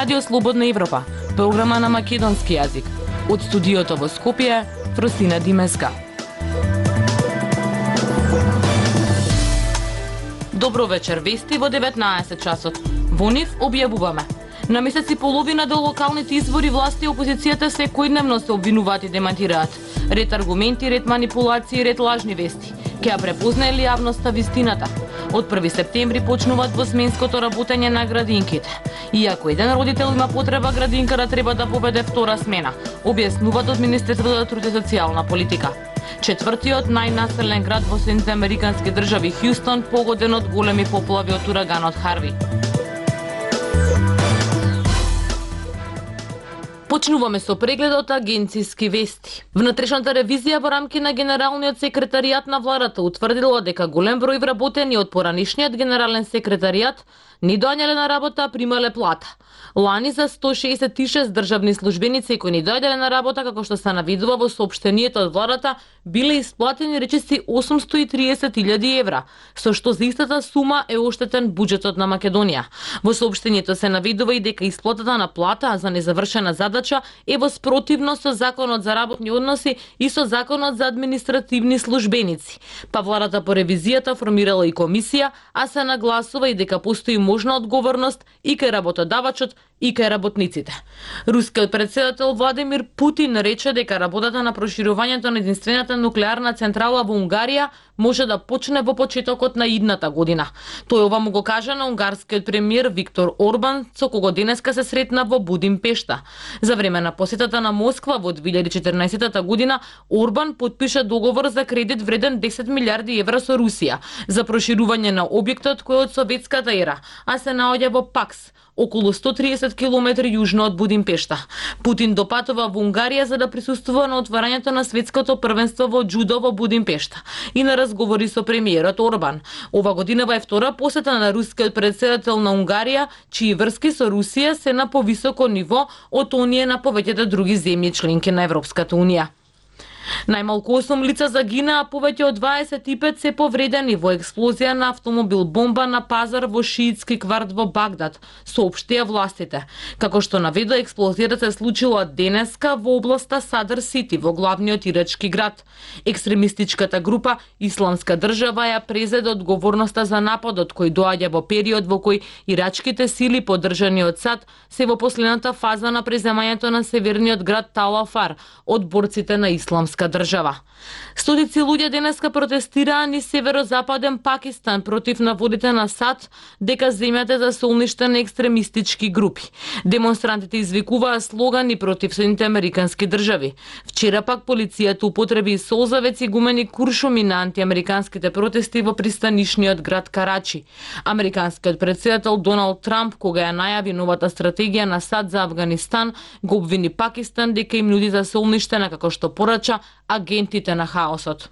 Радио Слободна Европа, програма на македонски јазик. Од студиото во Скопје, Фросина Димеска. Добро вечер, вести во 19 часот. Во нив објавуваме. На месец и половина до локалните избори власти и опозицијата секојдневно се обвинуваат и демантираат. Ред аргументи, ред манипулации, ред лажни вести. Ке ја препознае ли јавноста вистината? Од 1 септември почнуваат двосменското работење на градинките. Иако еден родител има потреба, градинката треба да поведе втора смена, објаснуваат од Министерството за труд и социјална политика. Четвртиот најнаселен град во Соединетите американски држави, Хјустон, погоден од големи поплави од ураганот Харви. Почнуваме со прегледот агенциски вести. Внатрешната ревизија во рамки на Генералниот секретаријат на владата утврдила дека голем број вработени од поранишниот генерален секретаријат не доаѓале на работа, а примале плата. Лани за 166 државни службеници кои не доаѓале на работа, како што се навидува во соопштението од владата, биле исплатени речиси 830.000 евра, со што за истата сума е оштетен буџетот на Македонија. Во соопштението се навидува и дека исплатата на плата за незавршена задача е во спротивност со Законот за работни односи и со Законот за административни службеници. Па владата по ревизијата формирала и комисија, а се нагласува и дека постои можна одговорност и кај работодавачот и кај работниците. Рускиот председател Владимир Путин рече дека работата на проширувањето на единствената нуклеарна централа во Унгарија може да почне во почетокот на идната година. Тој ова му го кажа на унгарскиот премиер Виктор Орбан, со кого денеска се сретна во Будимпешта. За време на посетата на Москва во 2014 година, Орбан потпиша договор за кредит вреден 10 милиарди евра со Русија за проширување на објектот кој е од советската ера, а се наоѓа во Пакс, околу 130 километри јужно од Будимпешта. Путин допатува во Унгарија за да присуствува на отварањето на светското првенство во џудо во Будимпешта и на разговори со премиерот Орбан. Ова годинава е втора посета на рускиот председател на Унгарија, чии врски со Русија се на повисоко ниво од оние на повеќето други земји членки на Европската унија. Најмалку 8 лица загинаа, а повеќе од 25 се повредени во експлозија на автомобил бомба на пазар во шиитски кварт во Багдад, соопштија властите. Како што наведува, експлозијата се случила денеска во областа Садар Сити, во главниот ирачки град. Екстремистичката група Исламска држава ја презеде одговорноста за нападот кој доаѓа во период во кој ирачките сили поддржани од САД се во последната фаза на преземањето на северниот град Тал Афар од борците на Исламска држава. Стотици луѓе денеска протестираа низ северозападен Пакистан против наводите на САД дека земјата за се уништена екстремистички групи. Демонстрантите извикуваа слогани против Соединетите американски држави. Вчера пак полицијата употреби солзавец и гумени куршуми на антиамериканските протести во пристанишниот град Карачи. Американскиот председател Доналд Трамп, кога ја најави новата стратегија на САД за Афганистан, го обвини Пакистан дека им нуди за се уништена, како што порача агентите на хаосот.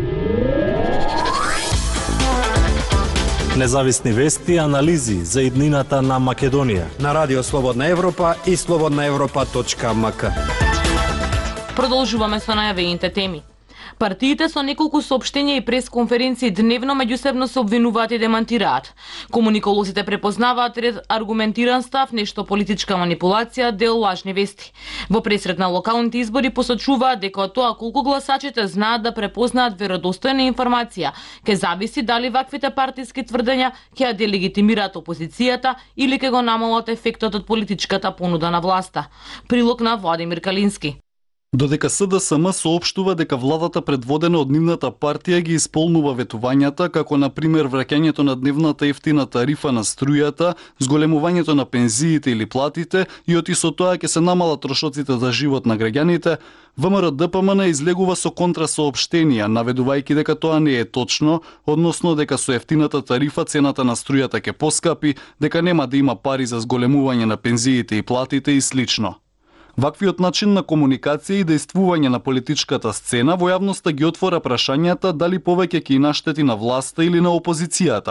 Независни вести и анализи за иднината на Македонија на Радио Слободна Европа и slobodnaevropa.mk. Продолжуваме со најавените теми. Партиите со неколку соопштенија и пресконференции дневно меѓусебно се обвинуваат и демантираат. Комуниколозите препознаваат ред аргументиран став, нешто политичка манипулација, дел лажни вести. Во пресред на локалните избори посочуваат дека од тоа колку гласачите знаат да препознаат веродостојна информација, ке зависи дали ваквите партиски тврдења ќе ја делегитимираат опозицијата или ке го намалат ефектот од политичката понуда на власта. Прилог на Владимир Калински. Додека СДСМ соопштува дека владата предводена од нивната партија ги исполнува ветувањата, како на пример враќањето на дневната ефтина тарифа на струјата, зголемувањето на пензиите или платите и оти со тоа ќе се намалат трошоците за живот на граѓаните, ВМРО-ДПМН излегува со контрасоопштенија, наведувајќи дека тоа не е точно, односно дека со ефтината тарифа цената на струјата ќе поскапи, дека нема да има пари за зголемување на пензиите и платите и слично. Ваквиот начин на комуникација и дејствување на политичката сцена во јавноста ги отвора прашањата дали повеќе ќе и наштети на власта или на опозицијата.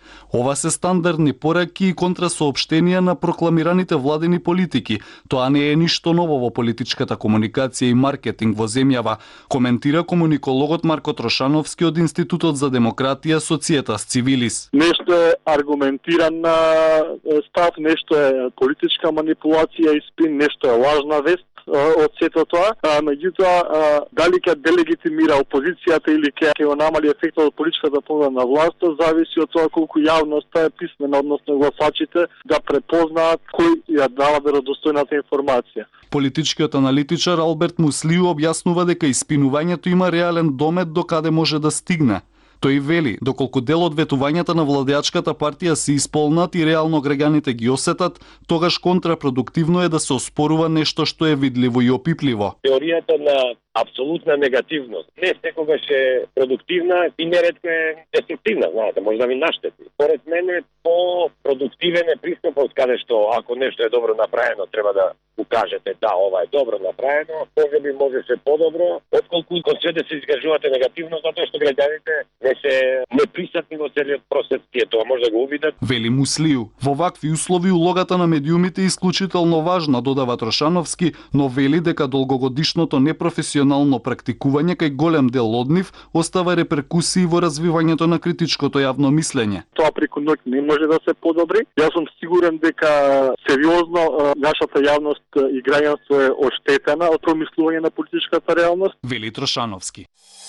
Ова се стандардни пораки и контрасоопштенија на прокламираните владени политики. Тоа не е ништо ново во политичката комуникација и маркетинг во земјава, коментира комуникологот Марко Трошановски од Институтот за демократија Societas Civilis. Нешто е аргументиран став, нешто е политичка манипулација и спин, нешто е лажна вест од сето тоа, меѓутоа дали ќе делегитимира опозицијата или ќе намали ефектот од политичката победа на власта, зависи од тоа колку јавноста е писмена, односно гласачите да препознаат кој ја дава веродостојната информација. Политичкиот аналитичар Алберт Муслиу објаснува дека испинувањето има реален домет до каде може да стигне. Тој вели, доколку дел од ветувањата на владеачката партија се исполнат и реално граѓаните ги осетат, тогаш контрапродуктивно е да се оспорува нешто што е видливо и опипливо. Теоријата на апсолутна негативност не секогаш е продуктивна и неретко е деструктивна, знаете, може да ви наштети. Според мене по-продуктивен е пристапот каде што ако нешто е добро направено, треба да укажете да, ова е добро направено, може би може се подобро, отколку кон све да се изкажувате негативно, затоа што граѓаните не се неприсатни во целиот процес, тие тоа може да го увидат. Вели Муслиу, во вакви услови улогата на медиумите е исклучително важна, додава Трошановски, но вели дека долгогодишното непрофесионално практикување кај голем дел од нив остава реперкусии во развивањето на критичкото јавно мислење. Тоа преку ноќ не може да се подобри. Јас сум сигурен дека сериозно нашата јавност и граѓанство е оштетена од промислување на политичката реалност. Вели Трошановски.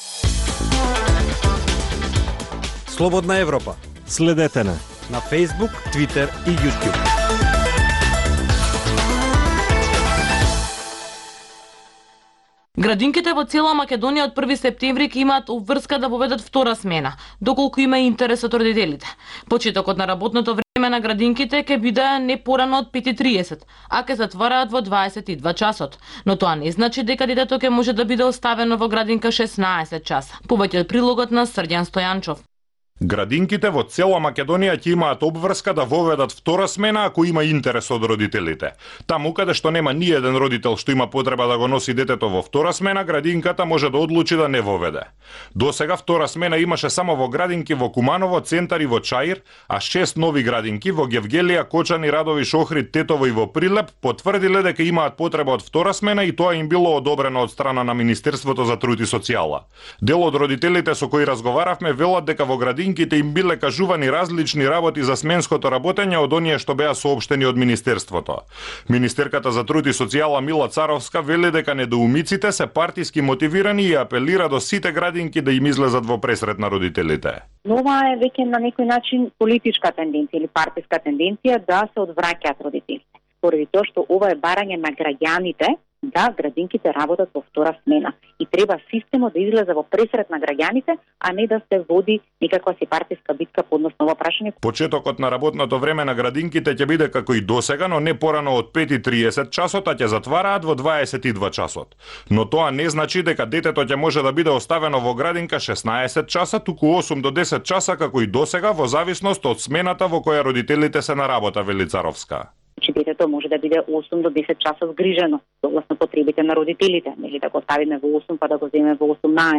Слободна Европа. Следете на Facebook, Twitter и YouTube. Градинките во цела Македонија од 1 септември ќе имаат обврска да воведат втора смена, доколку има интерес од родителите. Почетокот на работното време на градинките ќе биде не порано од 5:30, а ќе затвораат во 22 часот. Но тоа не значи дека детето ќе може да биде оставено во градинка 16 часа. Повеќе од прилогот на Срдјан Стојанчов. Градинките во цела Македонија ќе имаат обврска да воведат втора смена ако има интерес од родителите. Таму каде што нема ни еден родител што има потреба да го носи детето во втора смена, градинката може да одлучи да не воведе. Досега втора смена имаше само во градинки во Куманово, Центар и во Чаир, а 6 нови градинки во Гевгелија, Кочани, Радовиш, Охрид, Тетово и во Прилеп потврдиле дека имаат потреба од втора смена и тоа им било одобрено од страна на Министерството за труд и социјала. Дел од родителите со кои разговаравме велат дека во градинките им биле кажувани различни работи за сменското работење од оние што беа соопштени од Министерството. Министерката за труд и социјала Мила Царовска вели дека недоумиците се партиски мотивирани и апелира до сите градинки да им излезат во пресрет на родителите. Ова е веќе на некој начин политичка тенденција или партиска тенденција да се одвраќаат родителите. Поради тоа што ова е барање на граѓаните да градинките работат во втора смена и треба системот да излезе во пресрет на граѓаните, а не да се води некаква си партиска битка по однос на ова прашање. Почетокот на работното време на градинките ќе биде како и досега, но не порано од 5:30 часот, а ќе затвараат во 22 часот. Но тоа не значи дека детето ќе може да биде оставено во градинка 16 часа, туку 8 до 10 часа како и досега во зависност од смената во која родителите се на работа, вели Царовска. Че детето може да биде 8 до 10 часа згрижено, согласно потребите на родителите, нели да го ставиме во 8 па да го земеме во 18.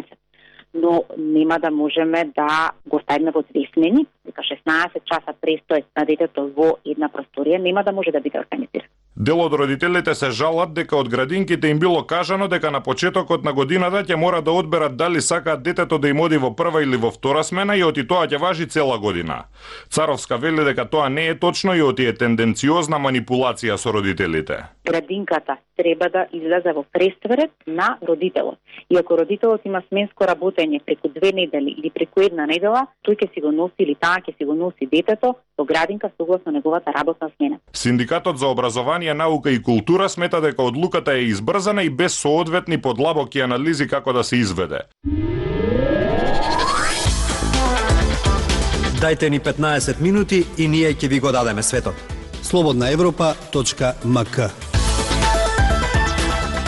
Но нема да можеме да го ставиме во две смени, дека 16 часа престој на детето во една просторија нема да може да биде организиран. Дел од родителите се жалат дека од градинките им било кажано дека на почетокот на годината ќе мора да одберат дали сакаат детето да им оди во прва или во втора смена и оти тоа ќе важи цела година. Царовска вели дека тоа не е точно и оти е тенденциозна манипулација со родителите. Градинката треба да излезе во пресврет на родителот. И ако родителот има сменско работење преку 2 недели или преку 1 недела, тој ќе си го носи или таа ќе си го носи детето во градинка согласно неговата работна смена. Синдикатот за образование, наука и култура смета дека одлуката е избрзана и без соодветни подлабоки анализи како да се изведе. Дајте ни 15 минути и ние ќе ви го дадеме светот. Слободнаевропа.мк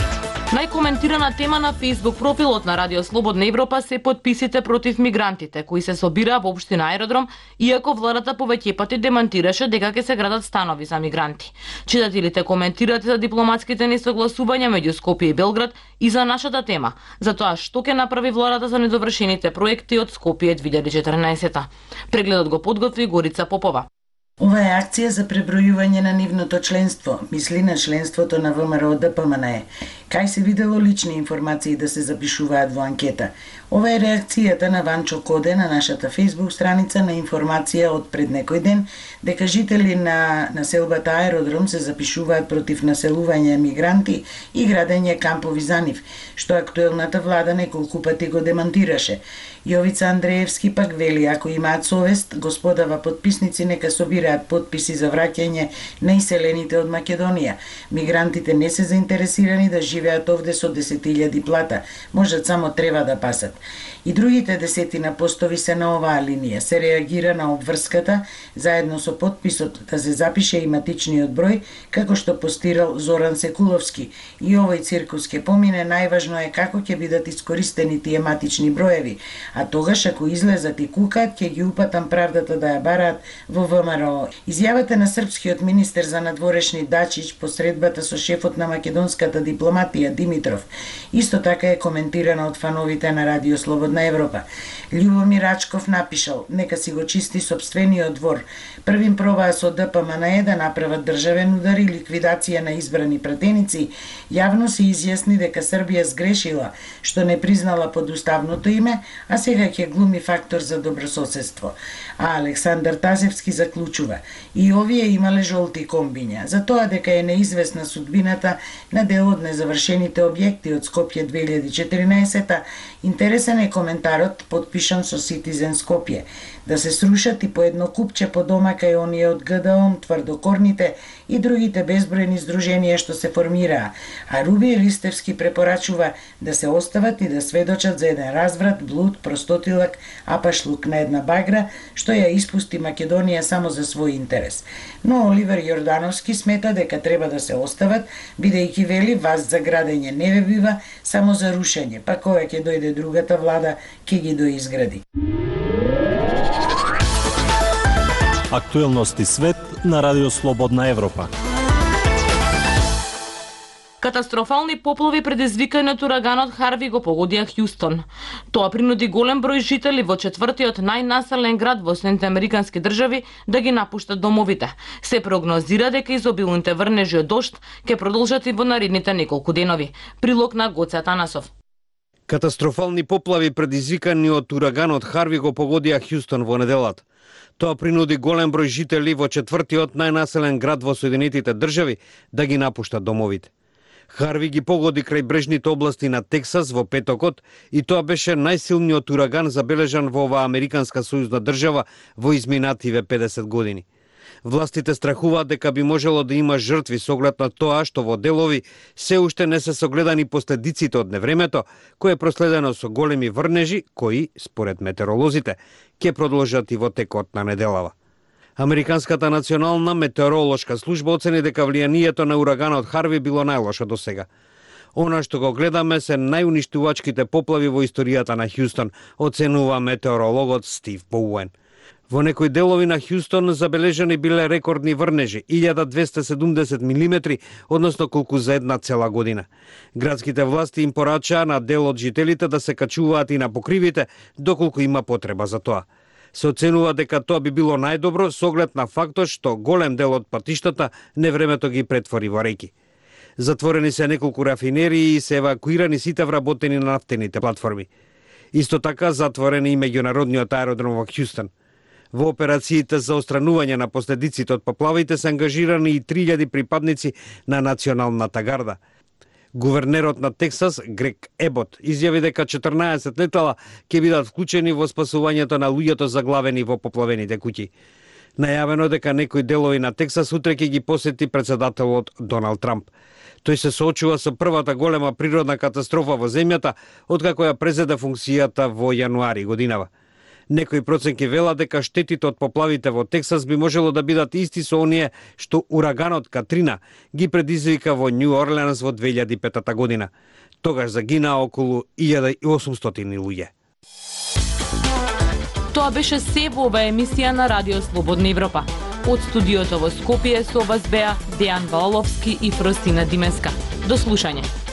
Најкоментирана тема на Facebook профилот на Радио Слободна Европа се подписите против мигрантите кои се собираа во општина Аеродром, иако владата повеќе пати демантираше дека ќе се градат станови за мигранти. Читателите коментираат за дипломатските несогласувања меѓу Скопје и Белград и за нашата тема, за тоа што ќе направи владата за недовршените проекти од Скопје 2014. Прегледот го подготви Горица Попова. Ова е акција за пребројување на нивното членство, мисли на членството на ВМРО ДПМНЕ. Кај се видело лични информации да се запишуваат во анкета. Ова е реакцијата на Ванчо Коде на нашата Facebook страница на информација од пред некој ден дека жители на населбата Аеродром се запишуваат против населување мигранти и градење кампови за нив, што актуелната влада неколку пати го демантираше. Јовица Андреевски пак вели, ако имаат совест, господава подписници нека собираат подписи за враќање на иселените од Македонија. Мигрантите не се заинтересирани да живеат овде со 10.000 плата, можат само треба да пасат. И другите десетина постови се на оваа линија. Се реагира на обврската, заедно со подписот да се запише и матичниот број, како што постирал Зоран Секуловски. И овој циркус ќе помине, најважно е како ќе бидат искористени тие матични броеви, а тогаш ако излезат и кукаат, ќе ги упатам правдата да ја бараат во ВМРО. Изјавата на српскиот министер за надворешни Дачич по средбата со шефот на македонската дипломатија Димитров исто така е коментирана од фановите на Радио Слободна Европа. Љубомир Рачков напишал, нека си го чисти сопствениот двор. Првим пробаа со ДПМНЕ да направат државен удар и ликвидација на избрани пратеници, јавно се изјасни дека Србија сгрешила што не признала подуставното име, а сега ќе глуми фактор за добрососедство. А Александар Тазевски заклучува, и овие имале жолти комбиња, за тоа дека е неизвестна судбината на дел од незавршените објекти од Скопје 2014, интересен е коментарот подпишан со Citizen Скопје, да се срушат и по едно купче по дома кај оние од ГДОМ, тврдокорните и другите безбројни здруженија што се формираа, а Руби Ристевски препорачува да се остават и да сведочат за еден разврат, блуд, простотилак, апашлук на една багра, што ја испусти Македонија само за свој интерес. Но Оливер Јордановски смета дека треба да се остават, бидејќи вели вас за градење не ве бива, само за рушење, па кога ќе дојде другата влада, ќе ги доизгради. Актуелности свет на Радио Слободна Европа. Катастрофални поплави предизвикани од ураганот Харви го погодија Хјустон. Тоа принуди голем број жители во четвртиот најнаселен град во Соединетите американски држави да ги напуштат домовите. Се прогнозира дека изобилните врнежи од дожд ќе продолжат и во наредните неколку денови. Прилог на Гоце Атанасов. Катастрофални поплави предизвикани од ураганот Харви го погодија Хјустон во неделата. Тоа принуди голем број жители во четвртиот најнаселен град во Соединетите држави да ги напуштат домовите. Харви ги погоди крај брежните области на Тексас во петокот и тоа беше најсилниот ураган забележан во оваа американска сојузна држава во изминативе 50 години. Властите страхуваат дека би можело да има жртви со оглед на тоа што во делови се уште не се согледани последиците од невремето, кое е проследено со големи врнежи кои, според метеоролозите, ќе продолжат и во текот на неделава. Американската национална метеоролошка служба оцени дека влијанието на ураганот Харви било најлошо до сега. Она што го гледаме се најуништувачките поплави во историјата на Хјустон, оценува метеорологот Стив Боуен. Во некои делови на Хјустон забележани биле рекордни врнежи, 1270 мм, односно колку за една цела година. Градските власти им порачаа на дел од жителите да се качуваат и на покривите, доколку има потреба за тоа. Се оценува дека тоа би било најдобро со оглед на фактот што голем дел од патиштата невремето ги претвори во реки. Затворени се неколку рафинерии и се евакуирани сите вработени на нафтените платформи. Исто така затворен и меѓународниот аеродром во Хјустон. Во операциите за отстранување на последиците од поплавите се ангажирани и 3000 припадници на Националната гарда. Гувернерот на Тексас, Грег Ебот, изјави дека 14 летала ќе бидат вклучени во спасувањето на луѓето заглавени во поплавените куќи. Најавено дека некои делови на Тексас утре ќе ги посети претседателот Доналд Трамп. Тој се соочува со првата голема природна катастрофа во земјата откако ја презеде функцијата во јануари годинава. Некои проценки велат дека штетите од поплавите во Тексас би можело да бидат исти со оние што ураганот Катрина ги предизвика во Нью Орлеанс во 2005 година. Тогаш загинаа околу 1800 луѓе. Тоа беше се во оваа емисија на Радио Слободна Европа. Од студиото во Скопје со вас беа Дејан Валовски и Фростина Димеска. До слушање.